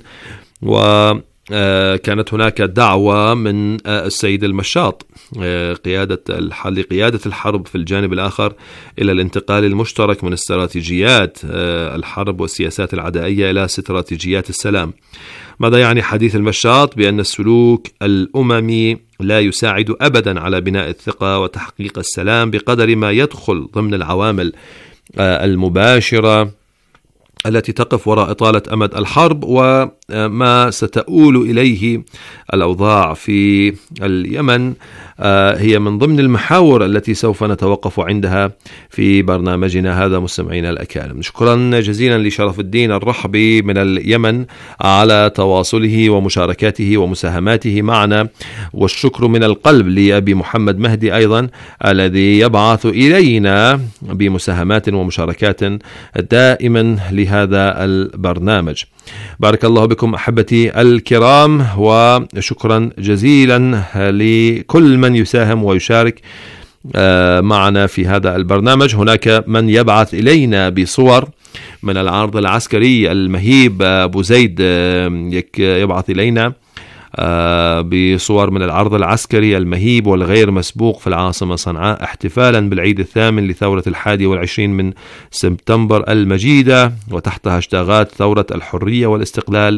وكانت هناك دعوة من السيد المشاط لقيادة الحرب في الجانب الآخر إلى الانتقال المشترك من استراتيجيات الحرب والسياسات العدائية إلى استراتيجيات السلام. ماذا يعني حديث المشاط؟ بأن السلوك الأممي لا يساعد أبدا على بناء الثقة وتحقيق السلام بقدر ما يدخل ضمن العوامل المباشرة التي تقف وراء إطالة أمد الحرب وما ستؤول إليه الأوضاع في اليمن. هي من ضمن المحاور التي سوف نتوقف عندها في برنامجنا هذا مستمعينا الأكارم. شكرا جزيلا لشرف الدين الرحبي من اليمن على تواصله ومشاركاته ومساهماته معنا، والشكر من القلب لأبي محمد مهدي أيضا الذي يبعث إلينا بمساهمات ومشاركات دائما لهذا البرنامج. بارك الله بكم أحبتي الكرام، وشكرا جزيلا لكل من يساهم ويشارك معنا في هذا البرنامج. هناك من يبعث إلينا بصور من العرض العسكري المهيب. أبو زيد يبعث إلينا بصور من العرض العسكري المهيب والغير مسبوق في العاصمة صنعاء احتفالا بالعيد الثامن لثورة 21 من سبتمبر المجيدة، وتحت هاشتاغات ثورة الحرية والاستقلال.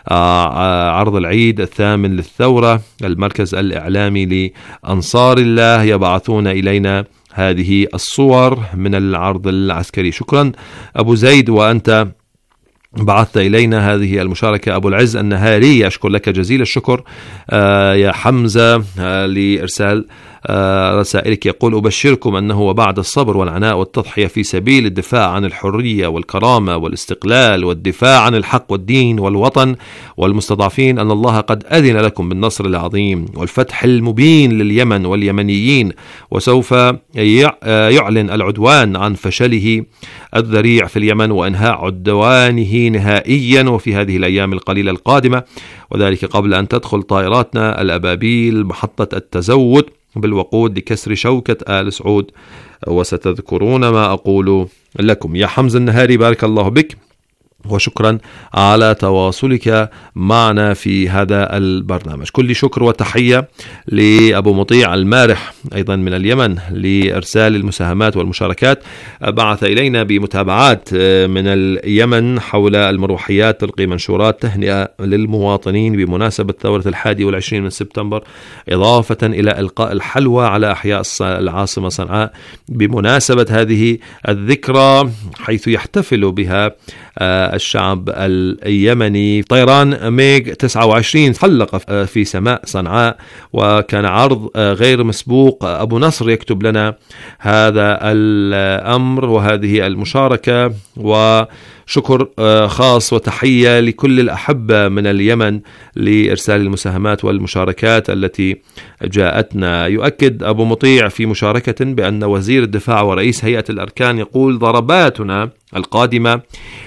عرض العيد الثامن للثورة، المركز الإعلامي لأنصار الله يبعثون إلينا هذه الصور من العرض العسكري. شكرا أبو زيد، وأنت بعثت إلينا هذه المشاركة. أبو العز النهاري، أشكر لك جزيل الشكر يا حمزة لإرسال رسائلك. يقول: أبشركم أنه وبعد الصبر والعناء والتضحية في سبيل الدفاع عن الحرية والكرامة والاستقلال والدفاع عن الحق والدين والوطن والمستضعفين أن الله قد أذن لكم بالنصر العظيم والفتح المبين لليمن واليمنيين، وسوف يعلن العدوان عن فشله الذريع في اليمن وإنهاء عدوانه نهائيا وفي هذه الأيام القليلة القادمة، وذلك قبل أن تدخل طائراتنا الأبابيل محطة التزود بالوقود لكسر شوكة آل سعود، وستذكرون ما أقول لكم. يا حمزة النهاري، بارك الله بك، وشكرا على تواصلك معنا في هذا البرنامج. كل شكر وتحية لأبو مطيع المارح أيضا من اليمن لإرسال المساهمات والمشاركات. بعث إلينا بمتابعات من اليمن حول المروحيات، تلقي منشورات تهنئة للمواطنين بمناسبة ثورة 21 من سبتمبر، إضافة إلى إلقاء الحلوى على أحياء العاصمة صنعاء بمناسبة هذه الذكرى، حيث يحتفل بها الشعب اليمني. طيران ميغ 29 حلق في سماء صنعاء، وكان عرض غير مسبوق. أبو نصر يكتب لنا هذا الأمر وهذه المشاركة، وشكر خاص وتحية لكل الأحبة من اليمن لإرسال المساهمات والمشاركات التي جاءتنا. يؤكد أبو مطيع في مشاركة بأن وزير الدفاع ورئيس هيئة الأركان يقول: ضرباتنا القادمة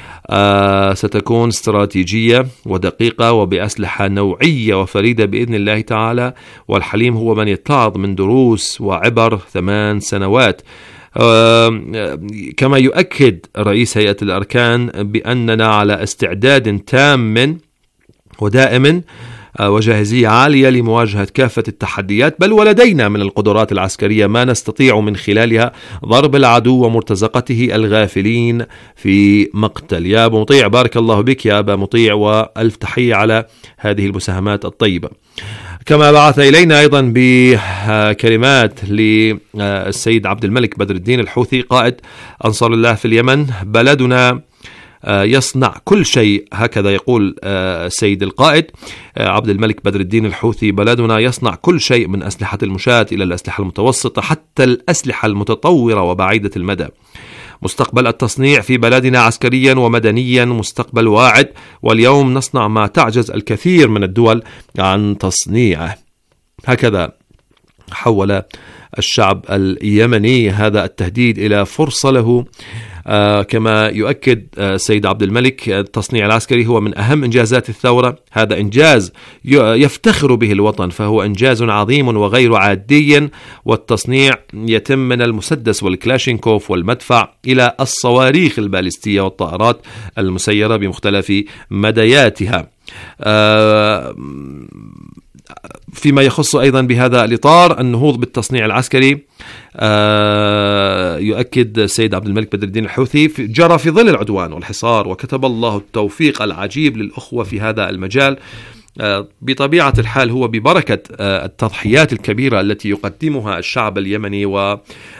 ستكون استراتيجية ودقيقة وبأسلحة نوعية وفريدة بإذن الله تعالى، والحليم هو من يتعظ من دروس وعبر 8 سنوات. كما يؤكد رئيس هيئة الأركان بأننا على استعداد تام ودائم وجاهزية عالية لمواجهة كافة التحديات، بل ولدينا من القدرات العسكرية ما نستطيع من خلالها ضرب العدو ومرتزقته الغافلين في مقتل. يا أبو مطيع، بارك الله بك يا أبا مطيع، وألف تحية على هذه المساهمات الطيبة. كما بعث إلينا أيضا بكلمات للسيد عبد الملك بدر الدين الحوثي قائد أنصار الله في اليمن: بلدنا يصنع كل شيء، هكذا يقول السيد القائد عبد الملك بدر الدين الحوثي: بلدنا يصنع كل شيء من أسلحة المشاة إلى الأسلحة المتوسطة حتى الأسلحة المتطورة وبعيدة المدى. مستقبل التصنيع في بلدنا عسكريا ومدنيا مستقبل واعد، واليوم نصنع ما تعجز الكثير من الدول عن تصنيعه. هكذا حول الشعب اليمني هذا التهديد إلى فرصة له. كما يؤكد السيد عبد الملك: التصنيع العسكري هو من أهم إنجازات الثورة، هذا إنجاز يفتخر به الوطن، فهو إنجاز عظيم وغير عادي، والتصنيع يتم من المسدس والكلاشينكوف والمدفع إلى الصواريخ البالستية والطائرات المسيرة بمختلف مدياتها. فيما يخص أيضا بهذا الإطار النهوض بالتصنيع العسكري، يؤكد السيد عبد الملك بدر الدين الحوثي: جرى في ظل العدوان والحصار، وكتب الله التوفيق العجيب للأخوة في هذا المجال. بطبيعة الحال هو ببركة التضحيات الكبيرة التي يقدمها الشعب اليمني و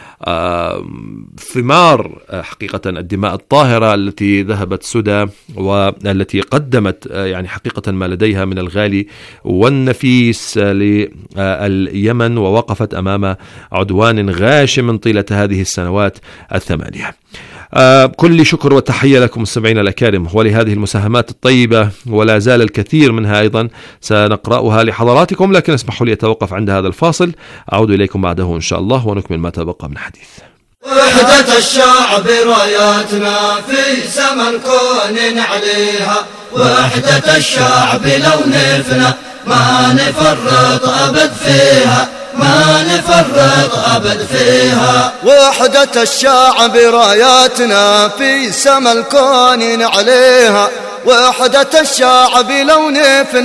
ثمار حقيقة الدماء الطاهرة التي ذهبت سدى، والتي قدمت يعني حقيقة ما لديها من الغالي والنفيس لليمن، ووقفت أمام عدوان غاشم طيلة هذه السنوات 8. كل شكر وتحية لكم مستمعين الأكارم ولهذه المساهمات الطيبة، ولا زال الكثير منها أيضا سنقرأها لحضراتكم، لكن اسمحوا لي أتوقف عند هذا الفاصل. أعود إليكم بعده إن شاء الله ونكمل ما تبقى من حديث. وحدة الشعب راياتنا في سما الكون عليها، وحدة الشعب لو نفنا ما نفرط أبد فيها، ما نفرط أبد فيها. وحدة الشعب راياتنا في سما الكون عليها، وحدة الشعب لو نفنا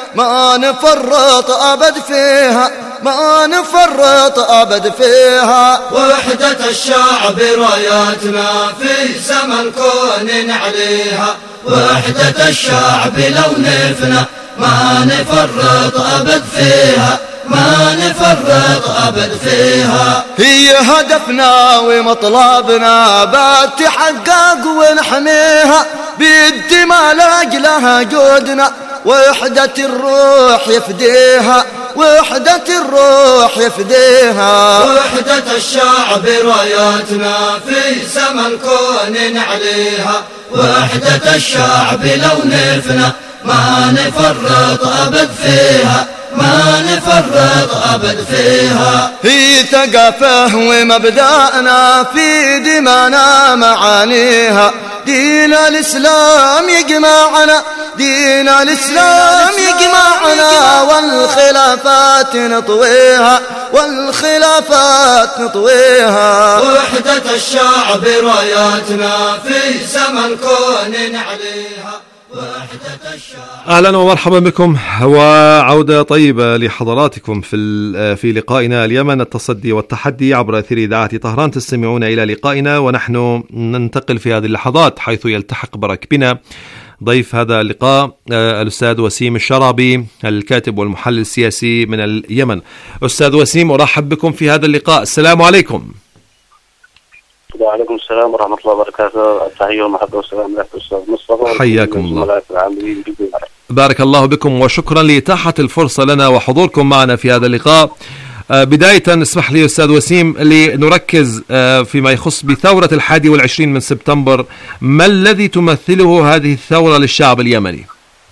ما نفرط أبد فيها، ما نفرط أبد فيها. وحدة الشعب راياتنا في زمن كون عليها، وحدة الشعب لو نفنا ما نفرط أبد فيها، ما نفرط أبد فيها. هي هدفنا ومطلبنا بتحقق ونحميها، بالدماء لأجلها جودنا وحدة الروح يفديها، وحدة الروح يفديها. وحدة الشعب راياتنا في زمن كون عليها، وحدة الشعب لو نفنا ما نفرط أبد فيها، ما نفرط أبد فيها. هي ثقافة ومبدأنا في دمانا معانيها، دين الإسلام يجمعنا، دين الإسلام يجمعنا، والخلافات نطويها، والخلافات نطويها. وحدة الشعب راياتنا في زمن كون عليها. أهلا ومرحبا بكم وعودة طيبة لحضراتكم في لقائنا اليمن التصدي والتحدي عبر أثير إذاعة طهران. تستمعون إلى لقائنا ونحن ننتقل في هذه اللحظات حيث يلتحق بركبنا ضيف هذا اللقاء الأستاذ وسيم الشرابي الكاتب والمحلل السياسي من اليمن. أستاذ وسيم أرحب بكم في هذا اللقاء. السلام عليكم. وعليكم السلام ورحمة الله وبركاته. التحية والمحبة والسلام لك أستاذ مصطفى. حياكم الله. بارك الله بكم وشكرا لإتاحة الفرصة لنا وحضوركم معنا في هذا اللقاء. بداية اسمح لي أستاذ وسيم لنركز فيما يخص بثورة 21 من سبتمبر. ما الذي تمثله هذه الثورة للشعب اليمني؟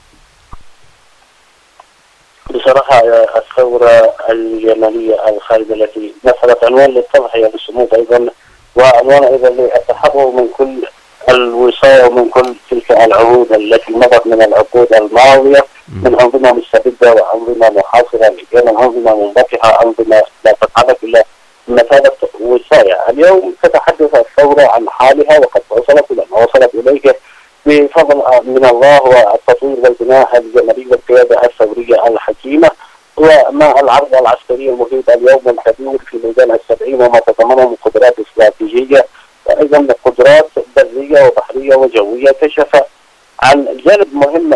بصراحة الثورة اليمنية الخالدة التي مثلت عنوان للتضحية بالصمود أيضا، وعنوان أيضا للتحرر من كل الوصاية ومن كل تلك العهود التي مضت من العقود الماضية من أنظمة مستبدة وأنظمة محاصرة لليمن، أنظمة منبطحة، أنظمة لا تتحرك إلا بمثابة وصاية. اليوم تتحدث الثورة عن حالها وقد وصلت إلى ما وصلت إليه بفضل من الله والتطوير والبناء اليمني والقيادة الثورية الحكيمة، ومع العرض العسكري المفيد اليوم الكبير في ميدان ال70 وما تضمنه من قدرات استراتيجية وأيضا قدرات برية وبحرية وجوية، كشف عن جانب مهم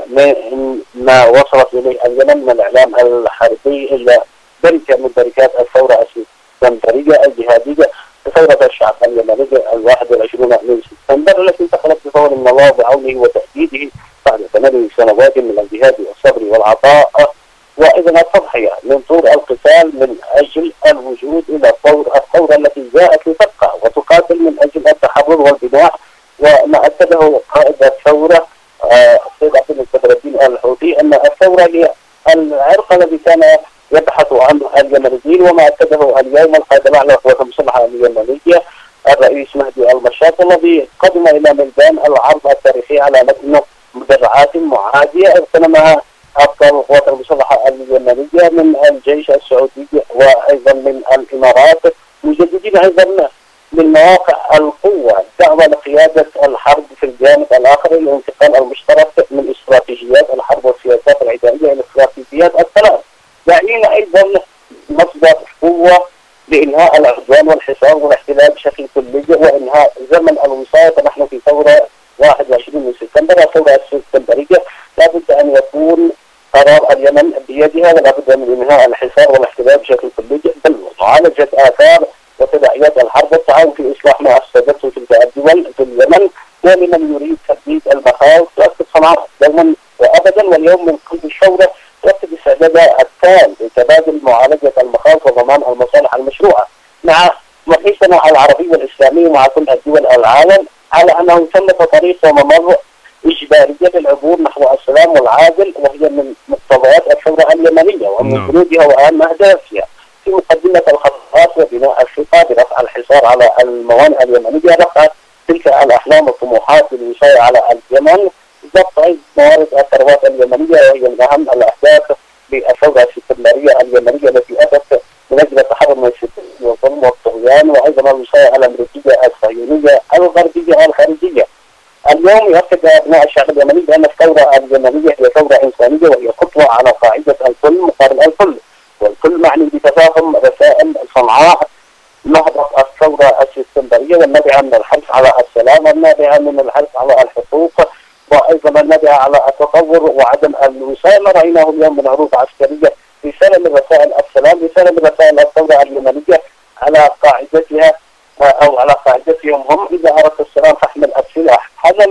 ما وصلت إليه اليمن من الإعلام الحربي إلى بركة من بركات الثورة السبتمبرية الجهادية، ثورة الشعب اليمني 21 من سبتمبر التي انتقلت بفضل من الله بعونه وتأييده بعد 8 سنوات من الجهاد والصبر والعطاء وإذن التضحية من طور القتال من أجل الوجود إلى الثورة التي جاءت لتبقى وتقاتل من أجل التحرر والبناء. وما أكده قائد الثورة السيد عبد الفتاح الدين الحوثي أن الثورة هي العرق الذي كان يبحث عنه اليمنيين، وما أكده اليوم القائد الأعلى للقوات المسلحة اليمنية الرئيس مهدي المشاط الذي قدم إلى ميدان العرض التاريخي على متن مدرعات معادية اغتنمها أبطال القوات المسلحة اليمنية من الجيش السعودي وأيضا من الإمارات، مجددين أيضا من مواقع القوة دعوة لقيادة الحرب في الجانب الآخر الانتقال المشترك من استراتيجيات الحرب والسياسات العدائية إلى استراتيجيات السلام، داعين أيضا مصدر قوة لإنهاء العدوان والحصار والاحتلال بشكل كلي وإنهاء زمن الوصاية. نحن في ثورة 21 من سبتمبر الثورة السبتمبرية لابد أن يكون قرار اليمن بيدها ولا بد من إنهاء الحصار والاحتلال بشكل كلي، بل ومعالجة آثار وتداعيات الحرب والتعاون في إصلاح ما أفسدته تلك الدول في اليمن، ولمن يريد تثبيت المخاوف تؤكد صنعاء دوما وأبدا واليوم من قلب الثورة تؤكد استعدادها التام لتبادل معالجة المخاوف وضمان المصالح المشروعة مع محيطنا العربي والإسلامي ومع كل الدول العالم على أنه ثمة طريق وممر إجبارية للعبور نحو السلام والعادل، وهي من مقتضيات الثورة اليمنية ومن بنودها وأهم أهدافها في مقدمة الخطوات وبناء الثقة برفع الحصار على الموانئ اليمنية، رفع تلك الأحلام والطموحات للوصاية على اليمن، ضبط موارد الثروات اليمنية وهي من أهم الأهداف للثورة السبتمبرية اليمنية التي أتت من أجل التحرر من الستين والظلم والطغيان وأيضا الوصاية الأمريكية الصهيونية الغربية الخارجية. اليوم يؤكد أبناء الشعب اليمني بأن الثورة اليمنية هي ثورة إنسانية وهي خطوة على صعيد لهم رسائل صنعاء نهضة الثورة السبتمبرية والنابعة من الحرص على السلام والنابعة من الحرص على الحقوق وأيضا النابعة على التطور وعدم الوصال. رأيناه اليوم من عروض عسكرية رسالة من رسائل السلام، رسالة من رسائل الثورة اليمنية على قاعدتها أو على قاعدتهم هم: إذا أردت السلام فاحمل السلاح. هذا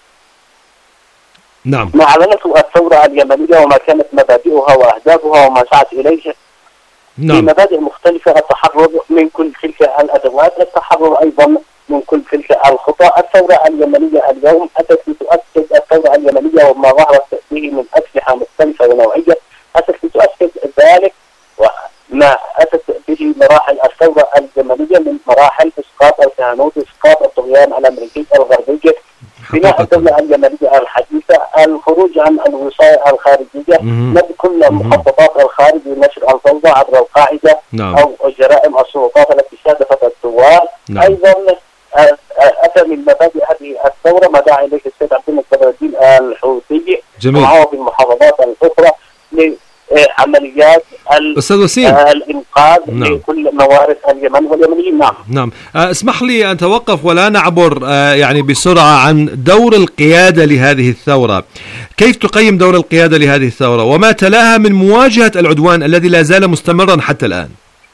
ما أعلنته الثورة اليمنية وما كانت مبادئها وأهدافها وما سعت إليه. بمبادئ مختلفة: التحرر من كل تلك الأدوات، التحرر أيضا من كل تلك الخطى. الثورة اليمنية اليوم أتت لتؤكد الثورة اليمنية وما ظهرت به من أسلحة مختلفة ونوعية، أتت لتؤكد ذلك وما أتت به مراحل الثورة اليمنية من مراحل إسقاط الكهنوت، إسقاط الطغيان الأمريكي الغربي، بناء الدولة اليمنية الحديثة، الخروج عن الوصاية الخارجية، نبذ كل مخططات الخارج لنشر الفوضى عبر القاعدة أو جرائم السلطات التي استهدفت الثوار. أيضا أتى من مبادئ هذه الثورة ما دعا إليه السيد عبد الملك بدر الدين الحوثي معه بالمحافظات الأخرى لعمليات الإنقاذ لكل موارد اليمن واليمنيين. نعم. اسمح لي أن توقف ولا نعبر يعني بسرعة عن دور القيادة لهذه الثورة. كيف تقيم دور القيادة لهذه الثورة وما تلاها من مواجهة العدوان الذي لا زال مستمرا حتى الآن؟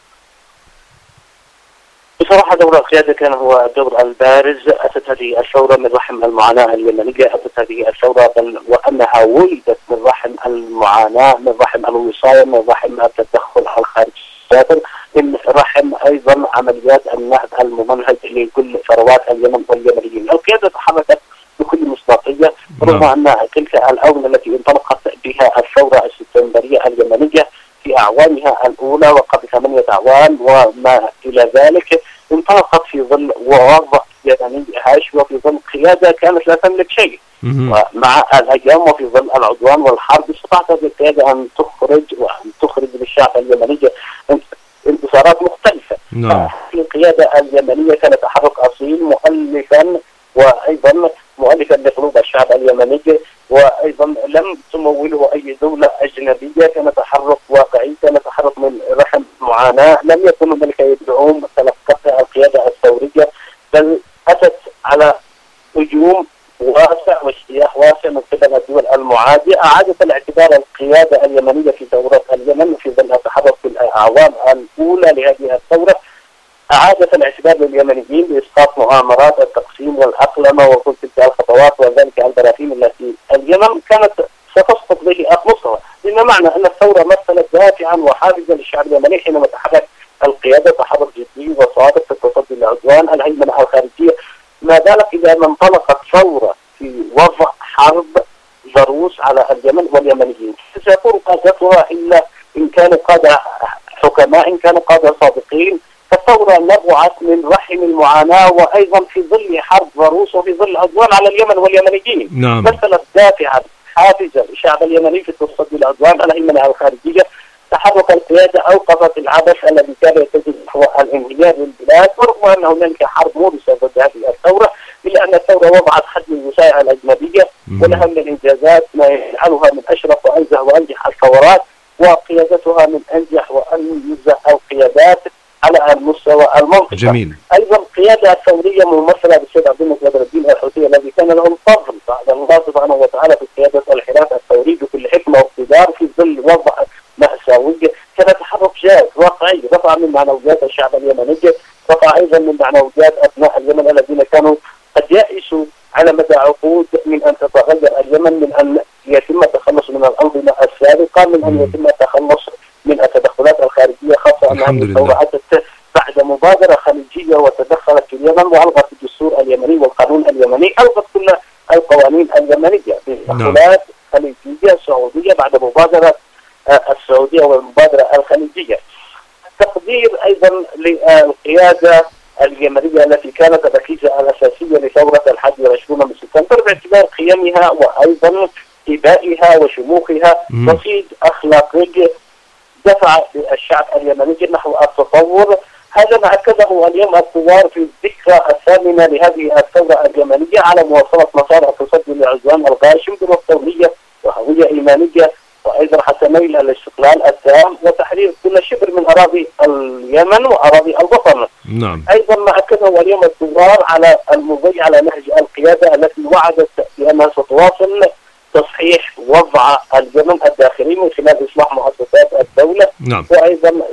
بصراحة دور القيادة كان هو الدور البارز. أتت هذه الثورة من رحم المعاناة اليمنية، أتت هذه الثورة وأنها ولدت من رحم المعاناة، من رحم الوصاية، من رحم التدخل الخارجي، من رحم أيضا عمليات النهب الممنهج لكل ثروات اليمن واليمنيين. القيادة تحركت بكل مصداقية رغم أن تلك الأونة التي انطلقت بها الثورة السبتمبرية اليمنية في أعوامها الأولى وقبل 8 أعوام وما إلى ذلك انطلقت في ظل وضع يمني هاش وفي ظل قيادة كانت لا تملك شيء. ومع الأيام وفي ظل العدوان والحرب استطاعت هذه القيادة أن تخرج للشعب اليمني انتصارات مختلفة. القيادة اليمنية كانت تحرك أصيل مؤلفا وأيضا مؤلفا لقلوب الشعب اليمني، وأيضا لم تموله أي دولة أجنبية. كان تحرك واقعي، كان تحرك من رحم معاناة، لم يكن هنالك يدعوم تلقتها القيادة الثورية، بل أتت على هجوم واسع واجتياح واسع من قبل الدول المعادية. أعادت الاعتبار القيادة اليمنية في ثورة اليمن في ظل التحرك في الأعوام الأولى لهذه الثورة، أعادت الاعتبار لليمنيين بإسقاط مؤامرات التقسيم والأقلمة وكل تلك الخطوات وذلك البراثيم التي اليمن كانت ستسقط به أقمصها. بما معنى أن الثورة مثلت دافعا وحافزا للشعب اليمني حينما تحرك القيادة تحرك جدي وصادق في التصدي للعدوان الهيمنة الخارجية. ما بالك إذا ما انطلقت ثورة في وضع حرب ضروس على اليمن واليمنيين؟ ستكون قادتها إلا إن كانوا قادة حكماء، إن كانوا قادة صادقين. فالثورة نبعت من رحم المعاناة وأيضا في ظل حرب ضروس وفي ظل عدوان على اليمن واليمنيين. مثلت دافعا حافزا للشعب اليمني في التصدي للعدوان الهيمنة الخارجية. تحرك القيادة أوقفت العبث الذي كان يتجه نحو الانهيار للبلاد، ورغم أن هناك حرب مورسة ضد هذه الثورة، إلا أن الثورة وضعت حد للوسائل الأجنبية ولها من الإنجازات ما يجعلها من أشرف وأنزه وأنجح الثورات، وقيادتها من أنجح وأنزه القيادات على المستوى المنطقي. جميل. أيضا القيادة الثورية ممثلة بالسيد عبد الملك بدر الدين الحوثي الذي كان له الفضل بعد الله سبحانه وتعالى في قيادة الحراك الثوري بكل حكمة واقتدار في ظل وضع مأساوي. كان تحرك جاد واقعي رفع من معنويات الشعب اليمني، رفع أيضا من معنويات أبناء اليمن الذين كانوا قد يأسوا على مدى عقود من أن تتغير اليمن، من أن يتم التخلص من الأنظمة السابقة، من أن يتم التخلص من التدخلات الخارجية، خاصة أن هذه الثورة أتت بعد مبادرة خليجية وتدخلت في اليمن وألغت الدستور اليمني والقانون اليمني، ألغت كل القوانين اليمنية بتدخلات خليجية سعودية بعد مبادرة السعودية والمبادرة الخليجية. تقدير أيضا للقيادة اليمنية التي كانت الركيزة الأساسية لثورة 21 من سبتمبر باعتبار قيمها وأيضا إبائها وشموخها، رصيد أخلاقي دفع الشعب اليمني نحو التطور. هذا ما أكده اليوم الثوار في الذكرى 8 لهذه الثورة اليمنية على مواصلة مسار التصدي للعدوان الغاشم بروح ثورية وهوية إيمانية وأيضا حتى نيل الاستقلال التام وتحرير كل شبر من أراضي اليمن وأراضي الوطن. نعم. أيضا ما أكده اليوم الدولار على المضي على نهج القيادة التي وعدت بأنها ستواصل تصحيح وضع اليمن الداخلي من خلال إصلاح مؤسسات الدولة. نعم. وأيضا